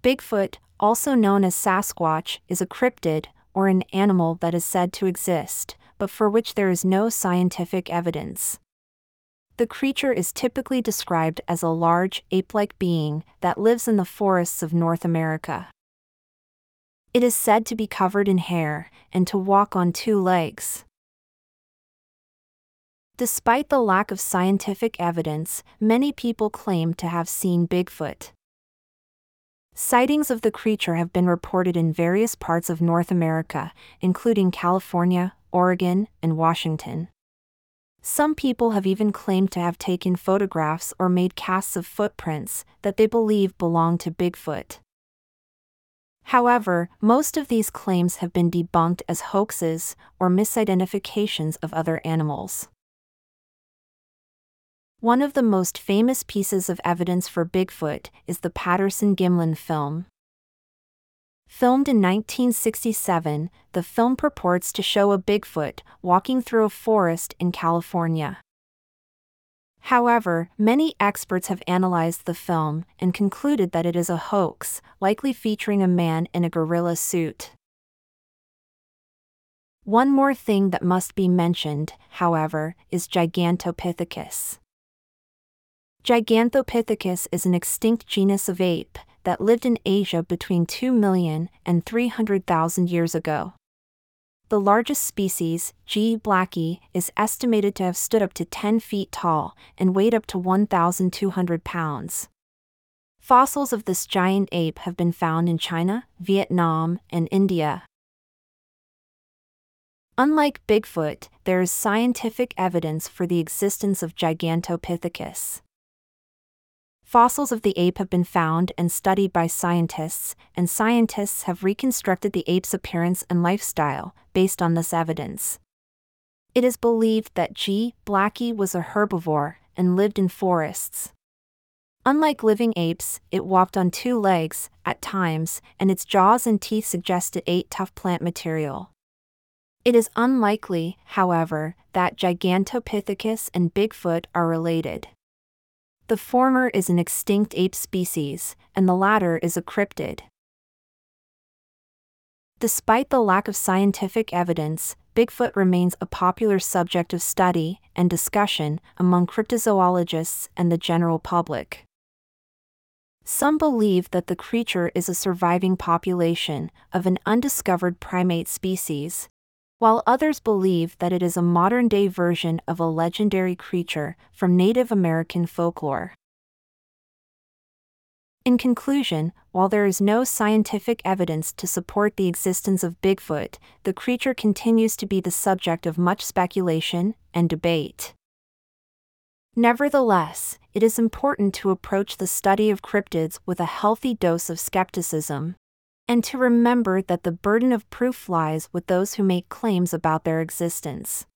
Bigfoot, also known as Sasquatch, is a cryptid, or an animal that is said to exist, but for which there is no scientific evidence. The creature is typically described as a large, ape-like being that lives in the forests of North America. It is said to be covered in hair and to walk on two legs. Despite the lack of scientific evidence, many people claim to have seen Bigfoot. Sightings of the creature have been reported in various parts of North America, including California, Oregon, and Washington. Some people have even claimed to have taken photographs or made casts of footprints that they believe belong to Bigfoot. However, most of these claims have been debunked as hoaxes or misidentifications of other animals. One of the most famous pieces of evidence for Bigfoot is the Patterson-Gimlin film. Filmed in 1967, the film purports to show a Bigfoot walking through a forest in California. However, many experts have analyzed the film and concluded that it is a hoax, likely featuring a man in a gorilla suit. One more thing that must be mentioned, however, is Gigantopithecus. Gigantopithecus is an extinct genus of ape that lived in Asia between 2 million and 300,000 years ago. The largest species, G. blacki, is estimated to have stood up to 10 feet tall and weighed up to 1,200 pounds. Fossils of this giant ape have been found in China, Vietnam, and India. Unlike Bigfoot, there is scientific evidence for the existence of Gigantopithecus. Fossils of the ape have been found and studied by scientists, and scientists have reconstructed the ape's appearance and lifestyle based on this evidence. It is believed that G. blacki was a herbivore and lived in forests. Unlike living apes, it walked on two legs at times, and its jaws and teeth suggest it ate tough plant material. It is unlikely, however, that Gigantopithecus and Bigfoot are related. The former is an extinct ape species, and the latter is a cryptid. Despite the lack of scientific evidence, Bigfoot remains a popular subject of study and discussion among cryptozoologists and the general public. Some believe that the creature is a surviving population of an undiscovered primate species, while others believe that it is a modern-day version of a legendary creature from Native American folklore. In conclusion, while there is no scientific evidence to support the existence of Bigfoot, the creature continues to be the subject of much speculation and debate. Nevertheless, it is important to approach the study of cryptids with a healthy dose of skepticism, and to remember that the burden of proof lies with those who make claims about their existence.